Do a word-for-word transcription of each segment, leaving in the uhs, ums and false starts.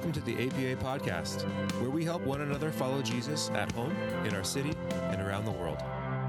welcome to the A P A podcast, where we help one another follow Jesus at home, in our city, and around the world.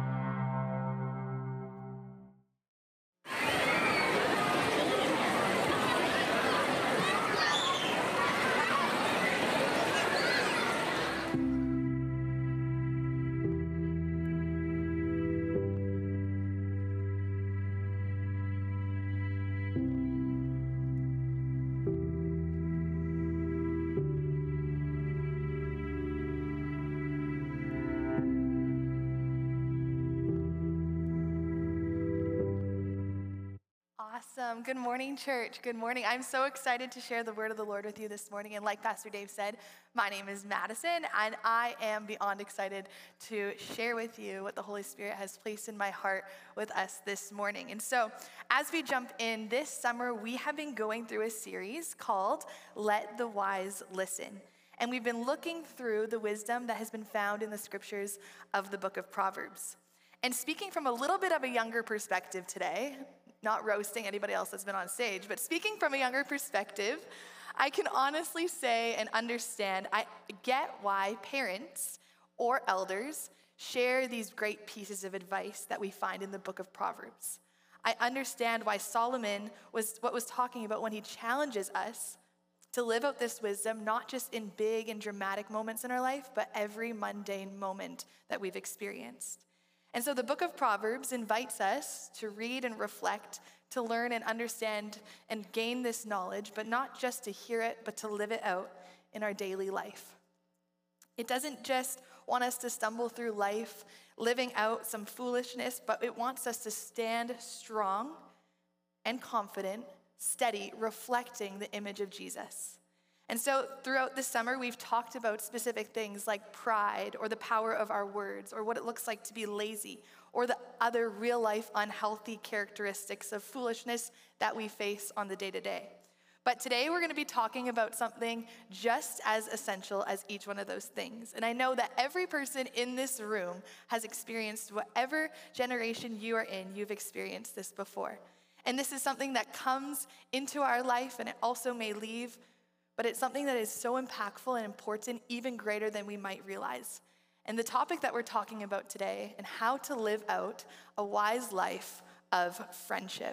Awesome. Good morning, church. Good morning. I'm so excited to share the word of the Lord with you this morning. And like Pastor Dave said, my name is Madison, and I am beyond excited to share with you what the Holy Spirit has placed in my heart with us this morning. And so as we jump in, this summer, we have been going through a series called Let the Wise Listen. And we've been looking through the wisdom that has been found in the scriptures of the book of Proverbs. And speaking from a little bit of a younger perspective today, not roasting anybody else that's been on stage, but speaking from a younger perspective, I can honestly say and understand, I get why parents or elders share these great pieces of advice that we find in the book of Proverbs. I understand why Solomon was what was talking about when he challenges us to live out this wisdom, not just in big and dramatic moments in our life, but every mundane moment that we've experienced. And so the book of Proverbs invites us to read and reflect, to learn and understand and gain this knowledge, but not just to hear it, but to live it out in our daily life. It doesn't just want us to stumble through life living out some foolishness, but it wants us to stand strong and confident, steady, reflecting the image of Jesus. And so throughout the summer, we've talked about specific things like pride or the power of our words or what it looks like to be lazy or the other real life unhealthy characteristics of foolishness that we face on the day-to-day. But today we're going to be talking about something just as essential as each one of those things. And I know that every person in this room has experienced whatever generation you are in, you've experienced this before. And this is something that comes into our life and it also may leave, but it's something that is so impactful and important, even greater than we might realize. And the topic that we're talking about today and how to live out a wise life of friendship.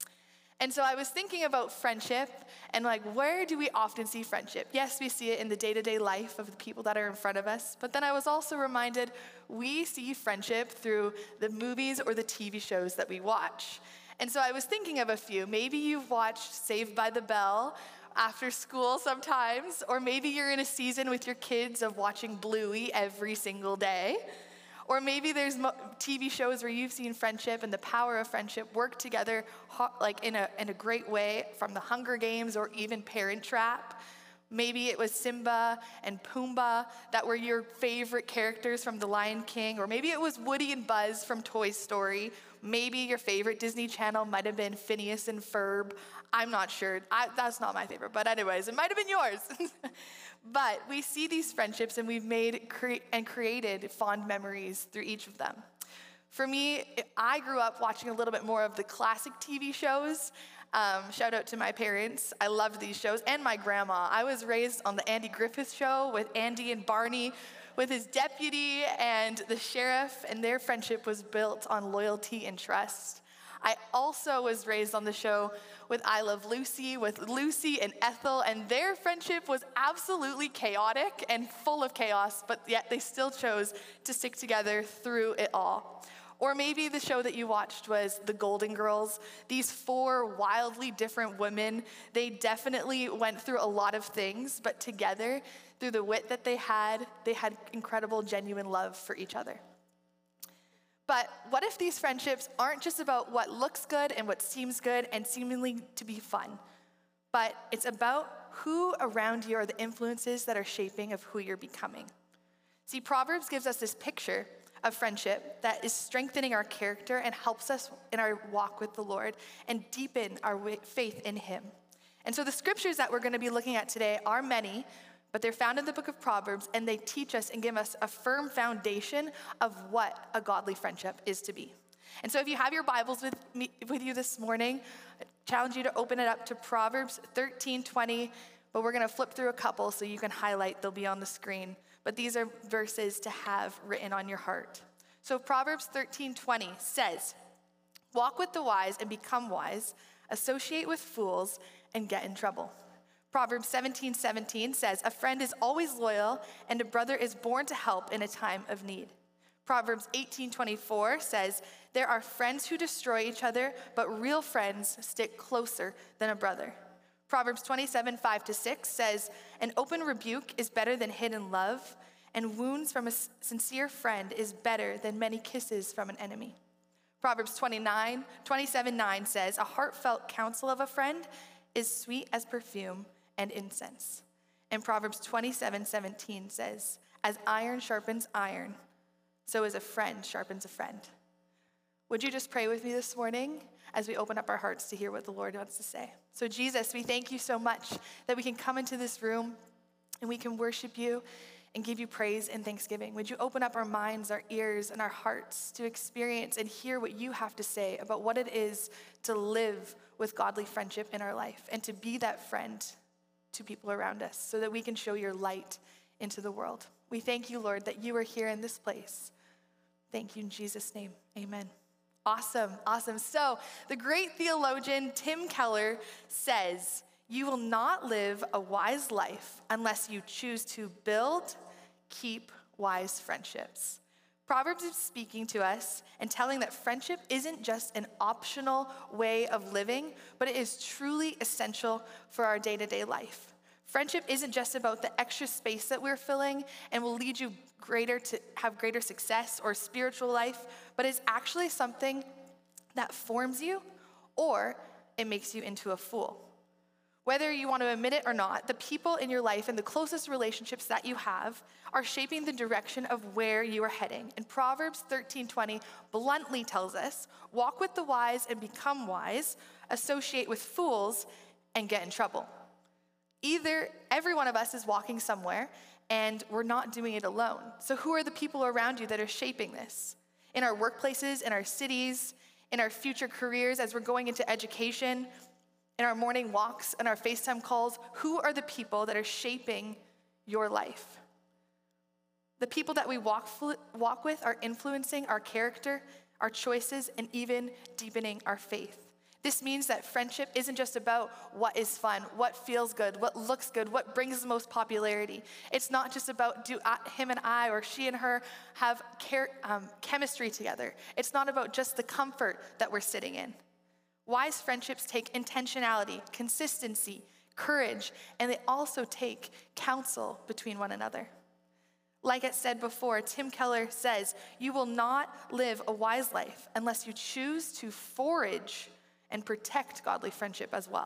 And so I was thinking about friendship and like, where do we often see friendship? Yes, we see it in the day-to-day life of the people that are in front of us. But then I was also reminded we see friendship through the movies or the T V shows that we watch. And so I was thinking of a few. Maybe you've watched Saved by the Bell after school sometimes, or maybe you're in a season with your kids of watching Bluey every single day. Or maybe there's T V shows where you've seen friendship and the power of friendship work together like in a in a great way, from the Hunger Games or even Parent Trap. Maybe it was Simba and Pumbaa that were your favorite characters from The Lion King, or maybe it was Woody and Buzz from Toy Story. Maybe your favorite Disney Channel might have been Phineas and Ferb. I'm not sure. I, that's not my favorite, but anyways, it might have been yours. But we see these friendships and we've made cre- and created fond memories through each of them. For me, I grew up watching a little bit more of the classic T V shows. Um, shout out to my parents. I loved these shows, and my grandma. I was raised on the Andy Griffith Show with Andy and Barney, with his deputy and the sheriff, and their friendship was built on loyalty and trust. I also was raised on the show with I Love Lucy, with Lucy and Ethel, and their friendship was absolutely chaotic and full of chaos, but yet they still chose to stick together through it all. Or maybe the show that you watched was The Golden Girls. These four wildly different women, they definitely went through a lot of things, but together, through the wit that they had, they had incredible, genuine love for each other. But what if these friendships aren't just about what looks good and what seems good and seemingly to be fun, but it's about who around you are the influences that are shaping of who you're becoming? See, Proverbs gives us this picture of friendship that is strengthening our character and helps us in our walk with the Lord and deepen our faith in him. And so the scriptures that we're going to be looking at today are many, but they're found in the book of Proverbs, and they teach us and give us a firm foundation of what a godly friendship is to be. And so if you have your Bibles with me, with you this morning, I challenge you to open it up to Proverbs thirteen twenty. but we're going to flip through a couple so you can highlight. They'll be on the screen. But these are verses to have written on your heart. So Proverbs thirteen twenty says, walk with the wise and become wise, associate with fools and get in trouble. Proverbs seventeen seventeen says, a friend is always loyal and a brother is born to help in a time of need. Proverbs eighteen twenty-four says, there are friends who destroy each other, but real friends stick closer than a brother. Proverbs twenty-seven five to six says, an open rebuke is better than hidden love, and wounds from a sincere friend is better than many kisses from an enemy. Proverbs twenty-nine twenty-seven nine says, a heartfelt counsel of a friend is sweet as perfume and incense. And Proverbs twenty-seven seventeen says, as iron sharpens iron, so as a friend sharpens a friend. Would you just pray with me this morning as we open up our hearts to hear what the Lord wants to say? So Jesus, we thank you so much that we can come into this room and we can worship you and give you praise and thanksgiving. Would you open up our minds, our ears, and our hearts to experience and hear what you have to say about what it is to live with godly friendship in our life and to be that friend to people around us so that we can show your light into the world. We thank you, Lord, that you are here in this place. Thank you in Jesus' name, amen. Awesome, awesome. So the great theologian Tim Keller says, you will not live a wise life unless you choose to build, keep wise friendships. Proverbs is speaking to us and telling that friendship isn't just an optional way of living, but it is truly essential for our day-to-day life. Friendship isn't just about the extra space that we're filling and will lead you greater to have greater success or spiritual life, but it's actually something that forms you or it makes you into a fool. Whether you want to admit it or not, the people in your life and the closest relationships that you have are shaping the direction of where you are heading. And Proverbs thirteen twenty bluntly tells us, walk with the wise and become wise, associate with fools and get in trouble. Either every one of us is walking somewhere and we're not doing it alone. So who are the people around you that are shaping this? In our workplaces, in our cities, in our future careers, as we're going into education, in our morning walks and our FaceTime calls, who are the people that are shaping your life? The people that we walk, walk with are influencing our character, our choices, and even deepening our faith. This means that friendship isn't just about what is fun, what feels good, what looks good, what brings the most popularity. It's not just about do I, him and I or she and her have care, um, chemistry together. It's not about just the comfort that we're sitting in. Wise friendships take intentionality, consistency, courage, and they also take counsel between one another. Like it said before, Tim Keller says, you will not live a wise life unless you choose to forage and protect godly friendship as well.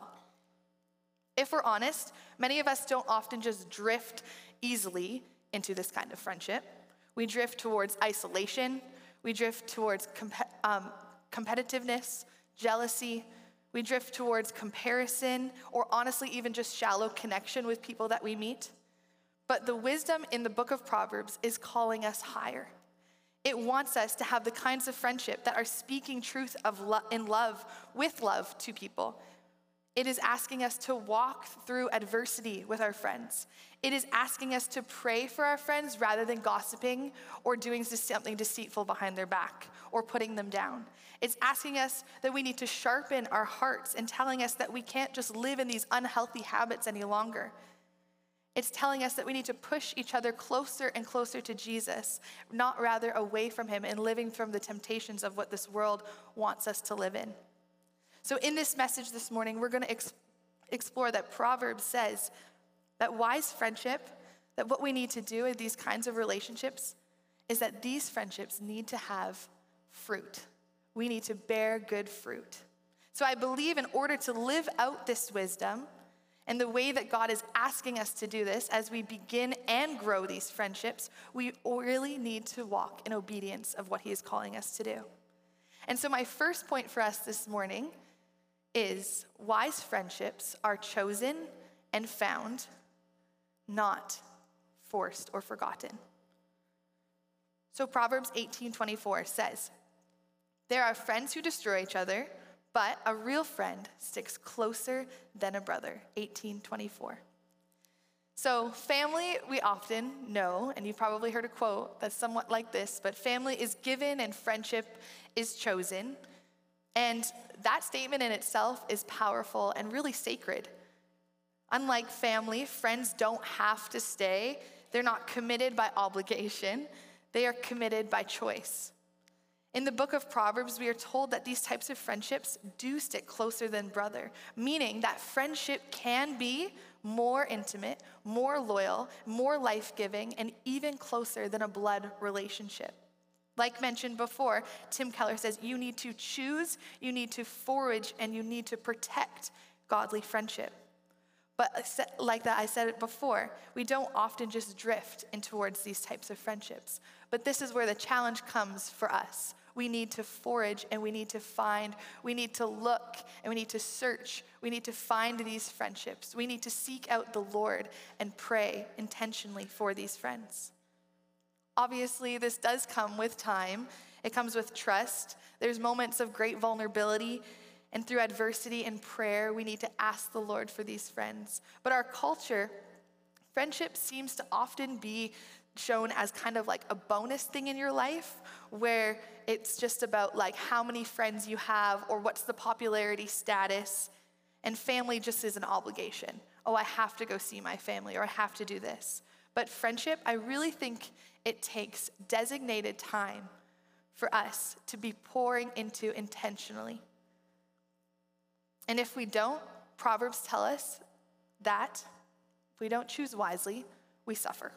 If we're honest, many of us don't often just drift easily into this kind of friendship. We drift towards isolation. We drift towards comp- um, competitiveness, jealousy. We drift towards comparison, or honestly, even just shallow connection with people that we meet. But the wisdom in the book of Proverbs is calling us higher. It wants us to have the kinds of friendship that are speaking truth of lo- in love, with love to people. It is asking us to walk through adversity with our friends. It is asking us to pray for our friends rather than gossiping or doing something deceitful behind their back or putting them down. It's asking us that we need to sharpen our hearts and telling us that we can't just live in these unhealthy habits any longer. It's telling us that we need to push each other closer and closer to Jesus, not rather away from him and living from the temptations of what this world wants us to live in. So in this message this morning, we're going to ex- explore that Proverbs says that wise friendship, that what we need to do in these kinds of relationships is that these friendships need to have fruit. We need to bear good fruit. So I believe in order to live out this wisdom, and the way that God is asking us to do this as we begin and grow these friendships, we really need to walk in obedience of what he is calling us to do. And so my first point for us this morning is wise friendships are chosen and found, not forced or forgotten. So Proverbs eighteen twenty-four says, there are friends who destroy each other, but a real friend sticks closer than a brother, eighteen twenty-four. So family, we often know, and you've probably heard a quote that's somewhat like this, but family is given and friendship is chosen. And that statement in itself is powerful and really sacred. Unlike family, friends don't have to stay. They're not committed by obligation. They are committed by choice. In the book of Proverbs, we are told that these types of friendships do stick closer than brother, meaning that friendship can be more intimate, more loyal, more life-giving, and even closer than a blood relationship. Like mentioned before, Tim Keller says you need to choose, you need to forage, and you need to protect godly friendship. But like that, I said it before, we don't often just drift in towards these types of friendships. But this is where the challenge comes for us. We need to forage and we need to find, we need to look and we need to search. We need to find these friendships. We need to seek out the Lord and pray intentionally for these friends. Obviously, this does come with time. It comes with trust. There's moments of great vulnerability. And through adversity and prayer, we need to ask the Lord for these friends. But our culture, friendship seems to often be shown as kind of like a bonus thing in your life, where it's just about like how many friends you have or what's the popularity status. And family just is an obligation. Oh, I have to go see my family, or I have to do this. But friendship, I really think it takes designated time for us to be pouring into intentionally. And if we don't, Proverbs tell us that if we don't choose wisely, we suffer.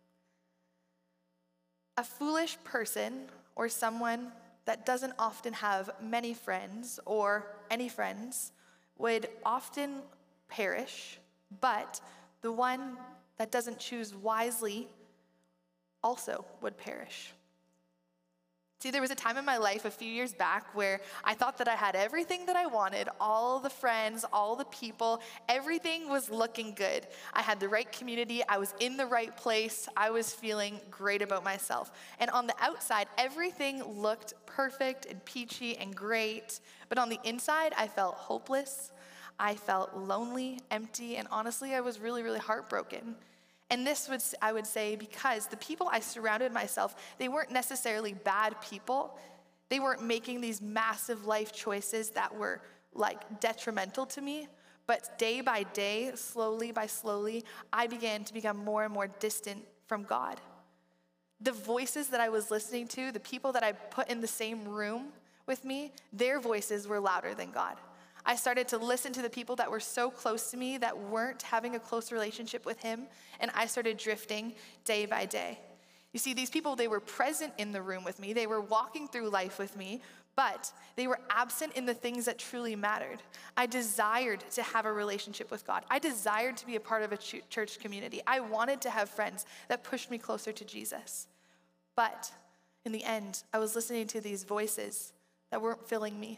A foolish person or someone that doesn't often have many friends or any friends would often perish, but the one that doesn't choose wisely also would perish. See, there was a time in my life a few years back where I thought that I had everything that I wanted, all the friends, all the people, everything was looking good. I had the right community, I was in the right place, I was feeling great about myself. And on the outside, everything looked perfect and peachy and great, but on the inside, I felt hopeless, I felt lonely, empty, and honestly, I was really, really heartbroken. And this would, I would say, because the people I surrounded myself, they weren't necessarily bad people. They weren't making these massive life choices that were like detrimental to me. But day by day, slowly by slowly, I began to become more and more distant from God. The voices that I was listening to, the people that I put in the same room with me, their voices were louder than God. I started to listen to the people that were so close to me that weren't having a close relationship with him, and I started drifting day by day. You see, these people, they were present in the room with me, they were walking through life with me, but they were absent in the things that truly mattered. I desired to have a relationship with God. I desired to be a part of a church community. I wanted to have friends that pushed me closer to Jesus. But in the end, I was listening to these voices that weren't filling me.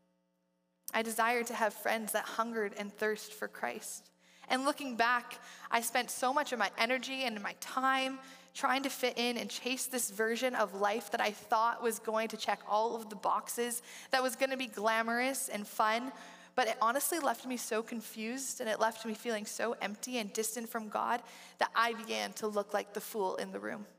I desired to have friends that hungered and thirsted for Christ. And looking back, I spent so much of my energy and my time trying to fit in and chase this version of life that I thought was going to check all of the boxes, that was going to be glamorous and fun, but it honestly left me so confused, and it left me feeling so empty and distant from God that I began to look like the fool in the room.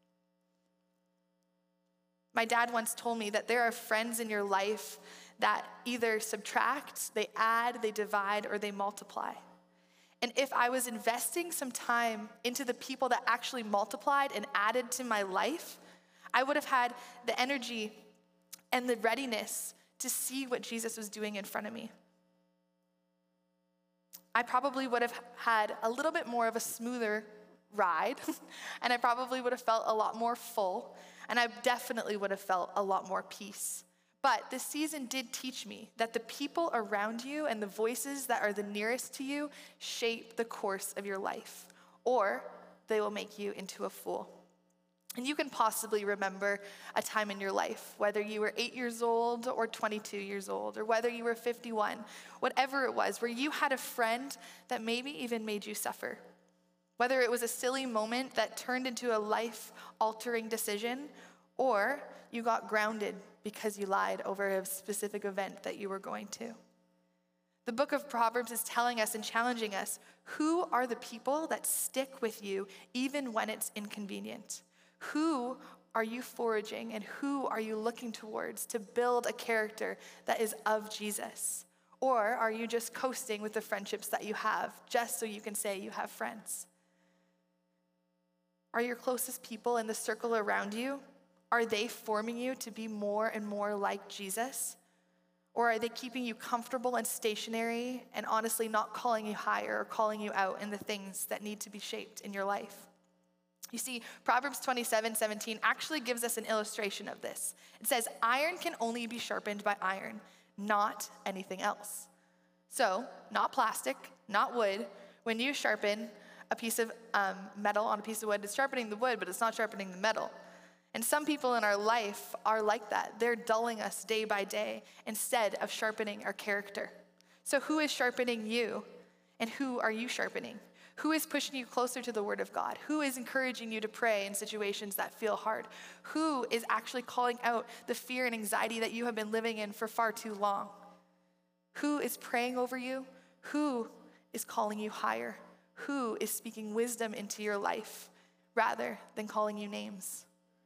My dad once told me that there are friends in your life that either subtract, they add, they divide, or they multiply. And if I was investing some time into the people that actually multiplied and added to my life, I would have had the energy and the readiness to see what Jesus was doing in front of me. I probably would have had a little bit more of a smoother ride, and I probably would have felt a lot more full, and I definitely would have felt a lot more peace. But this season did teach me that the people around you and the voices that are the nearest to you shape the course of your life, or they will make you into a fool. And you can possibly remember a time in your life, whether you were eight years old or twenty-two years old, or whether you were fifty-one, whatever it was, where you had a friend that maybe even made you suffer. Whether it was a silly moment that turned into a life-altering decision, or you got grounded because you lied over a specific event that you were going to. The book of Proverbs is telling us and challenging us, who are the people that stick with you even when it's inconvenient? Who are you foraging and who are you looking towards to build a character that is of Jesus? Or are you just coasting with the friendships that you have just so you can say you have friends? Are your closest people in the circle around you, are they forming you to be more and more like Jesus? Or are they keeping you comfortable and stationary and honestly not calling you higher or calling you out in the things that need to be shaped in your life? You see, Proverbs twenty-seven seventeen actually gives us an illustration of this. It says, iron can only be sharpened by iron, not anything else. So, not plastic, not wood. When you sharpen a piece of um, metal on a piece of wood, it's sharpening the wood, but it's not sharpening the metal. And some people in our life are like that. They're dulling us day by day instead of sharpening our character. So who is sharpening you? And who are you sharpening? Who is pushing you closer to the Word of God? Who is encouraging you to pray in situations that feel hard? Who is actually calling out the fear and anxiety that you have been living in for far too long? Who is praying over you? Who is calling you higher? Who is speaking wisdom into your life rather than calling you names?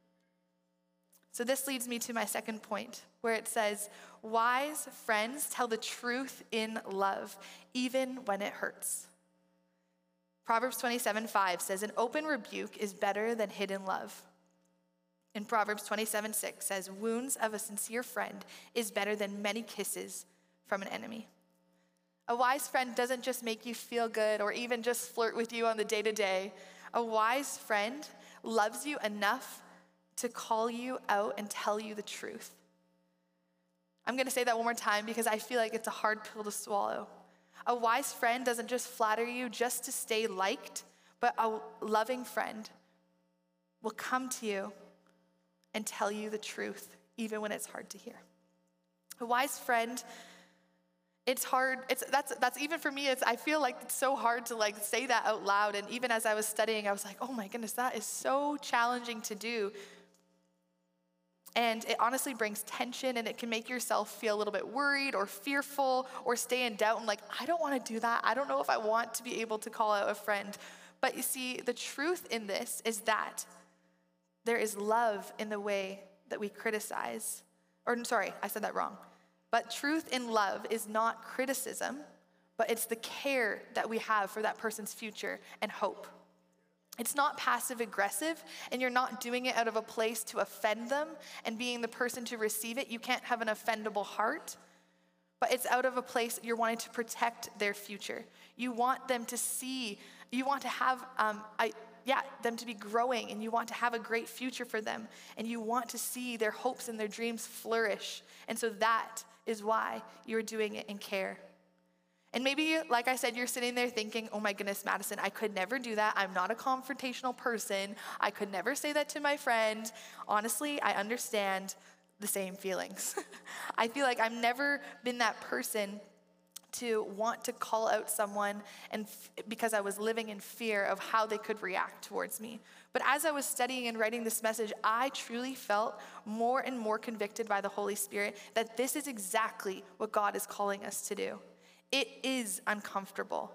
So this leads me to my second point, where it says, wise friends tell the truth in love, even when it hurts. Proverbs twenty-seven five says, an open rebuke is better than hidden love. And Proverbs twenty-seven six says, wounds of a sincere friend is better than many kisses from an enemy. A wise friend doesn't just make you feel good or even just flirt with you on the day-to-day. A wise friend loves you enough to call you out and tell you the truth. I'm going to say that one more time because I feel like it's a hard pill to swallow. A wise friend doesn't just flatter you just to stay liked, but a loving friend will come to you and tell you the truth, even when it's hard to hear. A wise friend, it's hard. It's that's that's even for me. It's I feel like it's so hard to like say that out loud. And even as I was studying, I was like, oh my goodness, that is so challenging to do. And it honestly brings tension, and it can make yourself feel a little bit worried or fearful or stay in doubt and like, I don't want to do that. I don't know if I want to be able to call out a friend. But you see, the truth in this is that there is love in the way that we criticize. Or sorry, I said that wrong. But truth in love is not criticism, but it's the care that we have for that person's future and hope. It's not passive aggressive, and you're not doing it out of a place to offend them and being the person to receive it. You can't have an offendable heart, but it's out of a place you're wanting to protect their future. You want them to see, you want to have, um, I, yeah, them to be growing, and you want to have a great future for them, and you want to see their hopes and their dreams flourish. And so that is why you're doing it in care. And maybe, like I said, you're sitting there thinking, oh my goodness, Madison, I could never do that. I'm not a confrontational person. I could never say that to my friend. Honestly, I understand the same feelings. I feel like I've never been that person to want to call out someone and f- because I was living in fear of how they could react towards me. But as I was studying and writing this message, I truly felt more and more convicted by the Holy Spirit that this is exactly what God is calling us to do. It is uncomfortable.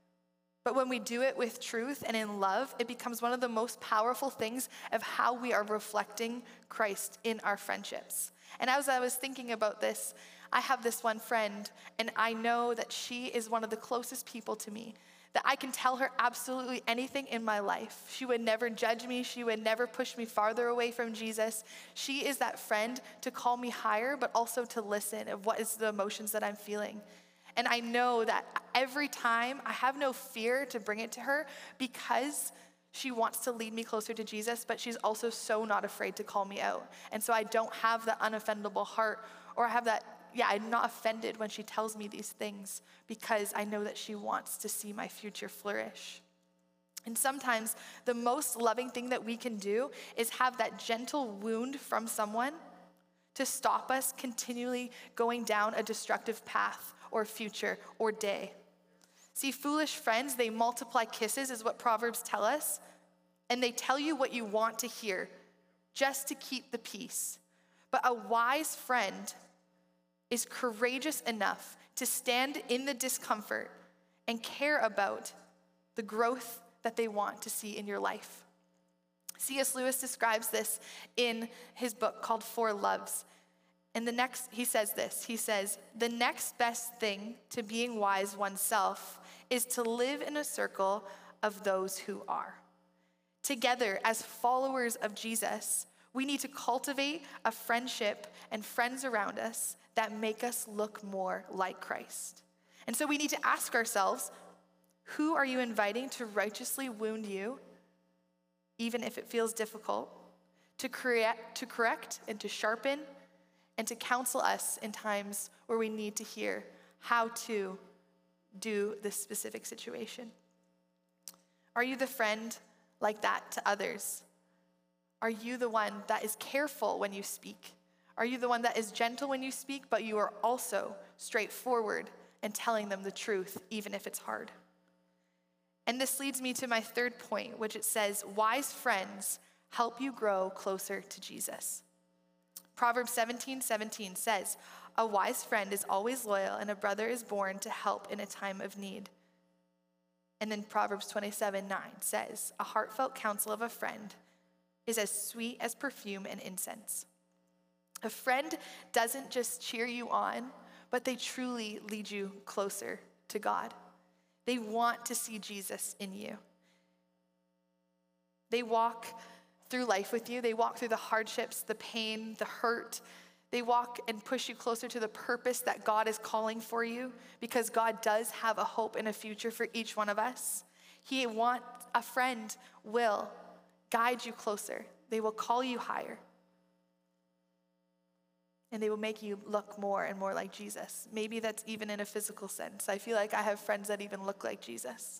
But when we do it with truth and in love, it becomes one of the most powerful things of how we are reflecting Christ in our friendships. And as I was thinking about this, I have this one friend, and I know that she is one of the closest people to me, that I can tell her absolutely anything in my life. She would never judge me. She would never push me farther away from Jesus. She is that friend to call me higher, but also to listen of what is the emotions that I'm feeling. And I know that every time I have no fear to bring it to her because she wants to lead me closer to Jesus, but she's also so not afraid to call me out. And so I don't have the unoffendable heart, or I have that, yeah, I'm not offended when she tells me these things because I know that she wants to see my future flourish. And sometimes the most loving thing that we can do is have that gentle wound from someone to stop us continually going down a destructive path or future or day. See, foolish friends, they multiply kisses is what Proverbs tell us, and they tell you what you want to hear just to keep the peace. But a wise friend is courageous enough to stand in the discomfort and care about the growth that they want to see in your life. C S Lewis describes this in his book called Four Loves. And the next, he says this, he says, the next best thing to being wise oneself is to live in a circle of those who are. Together, as followers of Jesus, we need to cultivate a friendship and friends around us that make us look more like Christ. And so we need to ask ourselves, who are you inviting to righteously wound you, even if it feels difficult, to correct, to correct and to sharpen, and to counsel us in times where we need to hear how to do this specific situation? Are you the friend like that to others? Are you the one that is careful when you speak? Are you the one that is gentle when you speak, but you are also straightforward and telling them the truth, even if it's hard? And this leads me to my third point, which it says, wise friends help you grow closer to Jesus. Proverbs seventeen seventeen says, a wise friend is always loyal, and a brother is born to help in a time of need. And then Proverbs twenty-seven nine says, a heartfelt counsel of a friend is as sweet as perfume and incense. A friend doesn't just cheer you on, but they truly lead you closer to God. They want to see Jesus in you. They walk through life with you. They walk through the hardships, the pain, the hurt. They walk and push you closer to the purpose that God is calling for you, because God does have a hope and a future for each one of us. He want a friend will guide you closer. They will call you higher. And they will make you look more and more like Jesus. Maybe that's even in a physical sense. I feel like I have friends that even look like Jesus.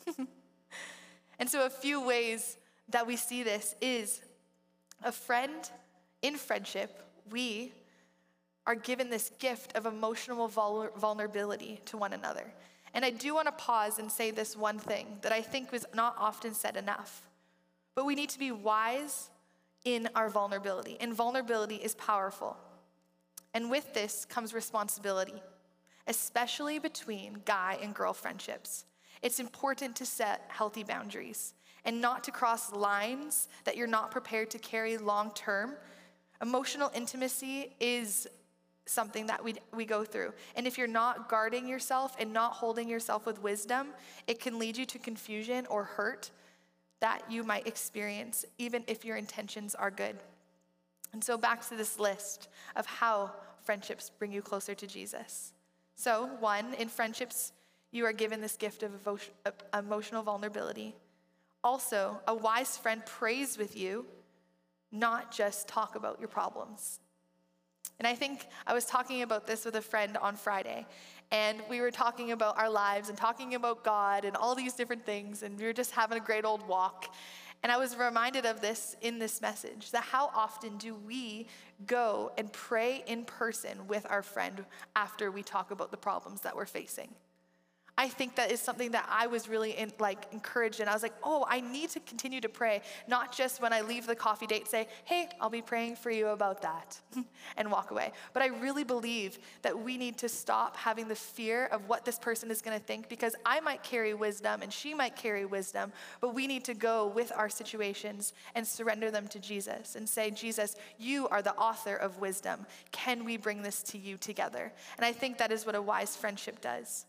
And so a few ways that we see this is a friend in friendship, we are given this gift of emotional vul- vulnerability to one another. And I do want to pause and say this one thing that I think was not often said enough. But we need to be wise in our vulnerability. And vulnerability is powerful. And with this comes responsibility, especially between guy and girl friendships. It's important to set healthy boundaries and not to cross lines that you're not prepared to carry long term. Emotional intimacy is something that we we go through. And if you're not guarding yourself and not holding yourself with wisdom, it can lead you to confusion or hurt that you might experience, even if your intentions are good. And so back to this list of how friendships bring you closer to Jesus. So one, in friendships, you are given this gift of emotional vulnerability. Also, a wise friend prays with you, not just talk about your problems. And I think I was talking about this with a friend on Friday, and we were talking about our lives and talking about God and all these different things, and we were just having a great old walk. And I was reminded of this in this message, that how often do we go and pray in person with our friend after we talk about the problems that we're facing? I think that is something that I was really in, like encouraged in. I was like, oh, I need to continue to pray, not just when I leave the coffee date, say, hey, I'll be praying for you about that, and walk away. But I really believe that we need to stop having the fear of what this person is going to think, because I might carry wisdom and she might carry wisdom, but we need to go with our situations and surrender them to Jesus and say, Jesus, you are the author of wisdom. Can we bring this to you together? And I think that is what a wise friendship does.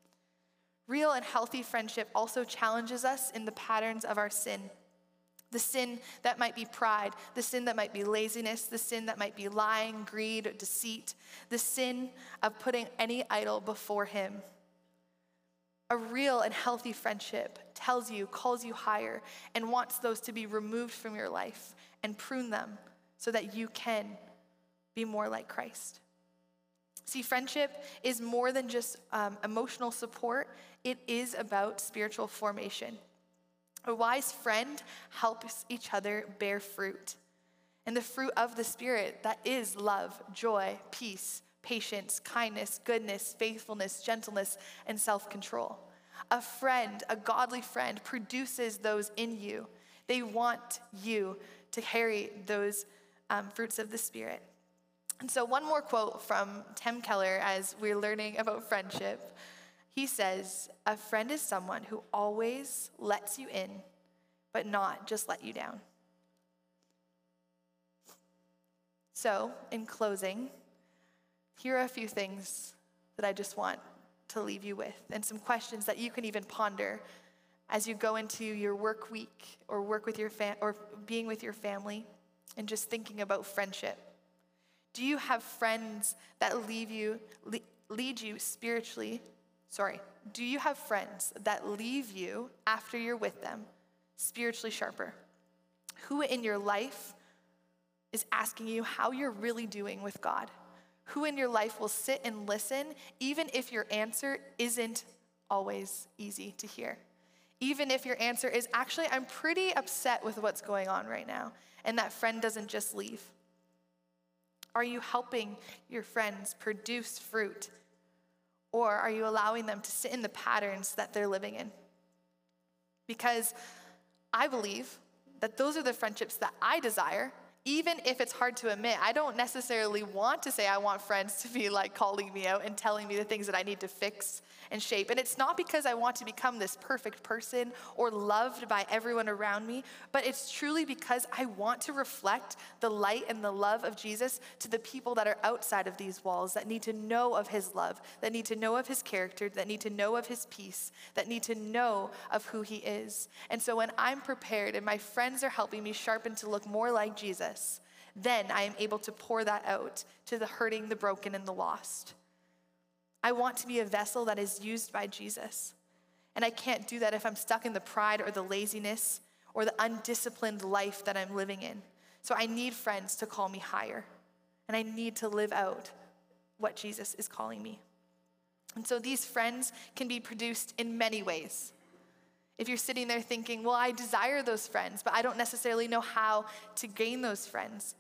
Real and healthy friendship also challenges us in the patterns of our sin. The sin that might be pride, the sin that might be laziness, the sin that might be lying, greed, deceit, the sin of putting any idol before him. A real and healthy friendship tells you, calls you higher, and wants those to be removed from your life and prune them so that you can be more like Christ. See, friendship is more than just um, emotional support. It is about spiritual formation. A wise friend helps each other bear fruit. And the fruit of the Spirit, that is love, joy, peace, patience, kindness, goodness, faithfulness, gentleness, and self-control. A friend, a godly friend, produces those in you. They want you to carry those um, fruits of the Spirit. And so one more quote from Tim Keller as we're learning about friendship. He says, "A friend is someone who always lets you in, but not just let you down." So, in closing, here are a few things that I just want to leave you with, and some questions that you can even ponder as you go into your work week or work with your fam- or being with your family and just thinking about friendship. Do you have friends that leave you le- lead you spiritually? Sorry. Do you have friends that leave you after you're with them spiritually sharper? Who in your life is asking you how you're really doing with God? Who in your life will sit and listen even if your answer isn't always easy to hear? Even if your answer is, actually, I'm pretty upset with what's going on right now, and that friend doesn't just leave. Are you helping your friends produce fruit? Or are you allowing them to sit in the patterns that they're living in? Because I believe that those are the friendships that I desire, even if it's hard to admit. I don't necessarily want to say I want friends to be like calling me out and telling me the things that I need to fix and shape. And it's not because I want to become this perfect person or loved by everyone around me, but it's truly because I want to reflect the light and the love of Jesus to the people that are outside of these walls, that need to know of his love, that need to know of his character, that need to know of his peace, that need to know of who he is. And so when I'm prepared and my friends are helping me sharpen to look more like Jesus, then I am able to pour that out to the hurting, the broken, and the lost. I want to be a vessel that is used by Jesus. And I can't do that if I'm stuck in the pride or the laziness or the undisciplined life that I'm living in. So I need friends to call me higher. And I need to live out what Jesus is calling me. And so these friends can be produced in many ways. If you're sitting there thinking, well, I desire those friends, but I don't necessarily know how to gain those friends,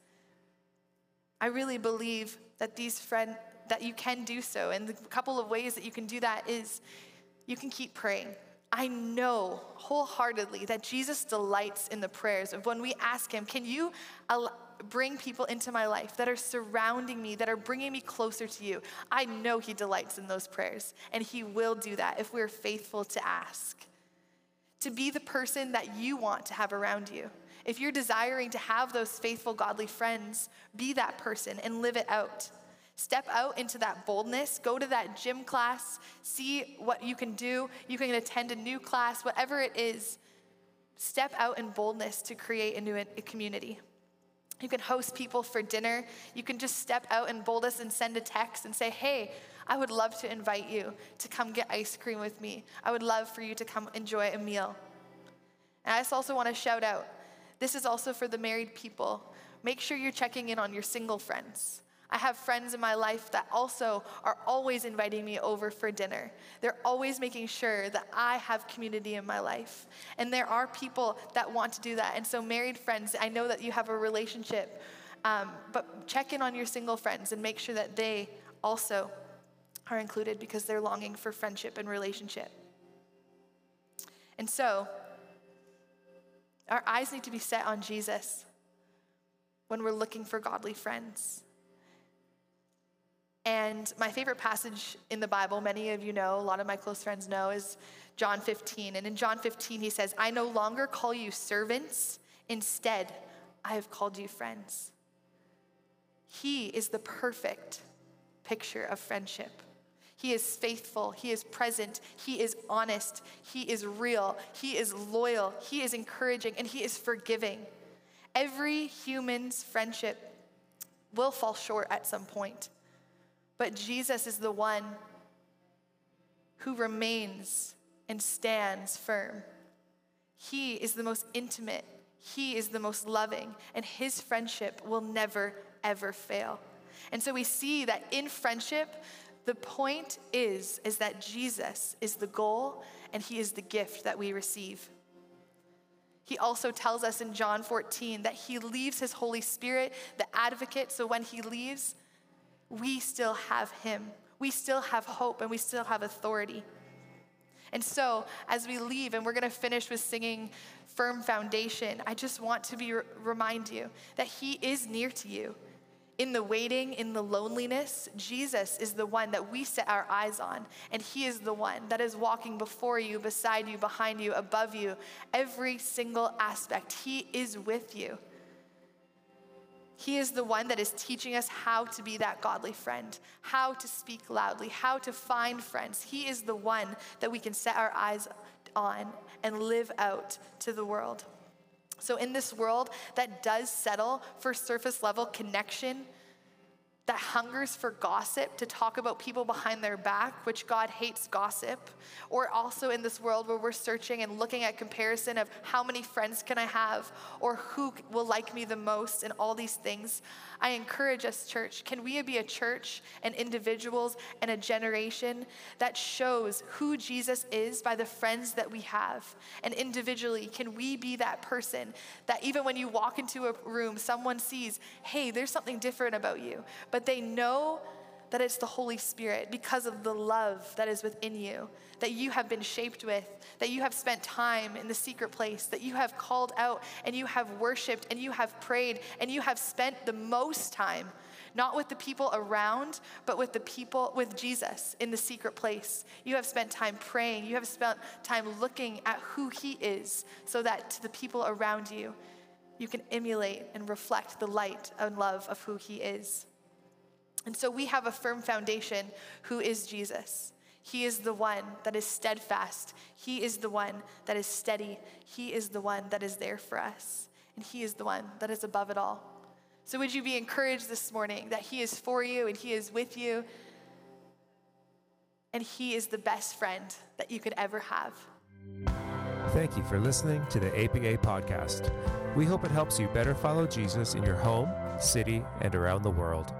I really believe that these friends, that you can do so. And the couple of ways that you can do that is you can keep praying. I know wholeheartedly that Jesus delights in the prayers of when we ask him, can you al- bring people into my life that are surrounding me, that are bringing me closer to you? I know he delights in those prayers, and he will do that if we're faithful to ask. To be the person that you want to have around you. If you're desiring to have those faithful, godly friends, be that person and live it out. Step out into that boldness, go to that gym class, see what you can do. You can attend a new class, whatever it is. Step out in boldness to create a new a community. You can host people for dinner. You can just step out in boldness and send a text and say, hey, I would love to invite you to come get ice cream with me. I would love for you to come enjoy a meal. And I just also want to shout out, this is also for the married people. Make sure you're checking in on your single friends. I have friends in my life that also are always inviting me over for dinner. They're always making sure that I have community in my life. And there are people that want to do that. And so married friends, I know that you have a relationship, um, but check in on your single friends and make sure that they also are included because they're longing for friendship and relationship. And so our eyes need to be set on Jesus when we're looking for godly friends. And my favorite passage in the Bible, many of you know, a lot of my close friends know, is John fifteen. And in John fifteen, he says, I no longer call you servants. Instead, I have called you friends. He is the perfect picture of friendship. He is faithful. He is present. He is honest. He is real. He is loyal. He is encouraging, and he is forgiving. Every human's friendship will fall short at some point. But Jesus is the one who remains and stands firm. He is the most intimate. He is the most loving. And his friendship will never, ever fail. And so we see that in friendship, the point is, is that Jesus is the goal and he is the gift that we receive. He also tells us in John fourteen that he leaves his Holy Spirit, the advocate, so when he leaves, we still have him. We still have hope and we still have authority. And so as we leave, and we're going to finish with singing Firm Foundation, I just want to be remind you that he is near to you. In the waiting, in the loneliness, Jesus is the one that we set our eyes on. And he is the one that is walking before you, beside you, behind you, above you, every single aspect. He is with you. He is the one that is teaching us how to be that godly friend, how to speak loudly, how to find friends. He is the one that we can set our eyes on and live out to the world. So in this world that does settle for surface level connection, that hungers for gossip, to talk about people behind their back, which God hates gossip, or also in this world where we're searching and looking at comparison of how many friends can I have, or who will like me the most, and all these things, I encourage us, church, can we be a church and individuals and a generation that shows who Jesus is by the friends that we have? And individually, can we be that person that even when you walk into a room, someone sees, hey, there's something different about you, but they know that it's the Holy Spirit because of the love that is within you, that you have been shaped with, that you have spent time in the secret place, that you have called out and you have worshiped and you have prayed and you have spent the most time, not with the people around, but with the people, with Jesus in the secret place. You have spent time praying. You have spent time looking at who he is so that to the people around you, you can emulate and reflect the light and love of who he is. And so we have a firm foundation who is Jesus. He is the one that is steadfast. He is the one that is steady. He is the one that is there for us. And he is the one that is above it all. So would you be encouraged this morning that he is for you and he is with you, and he is the best friend that you could ever have. Thank you for listening to the A P A podcast. We hope it helps you better follow Jesus in your home, city, and around the world.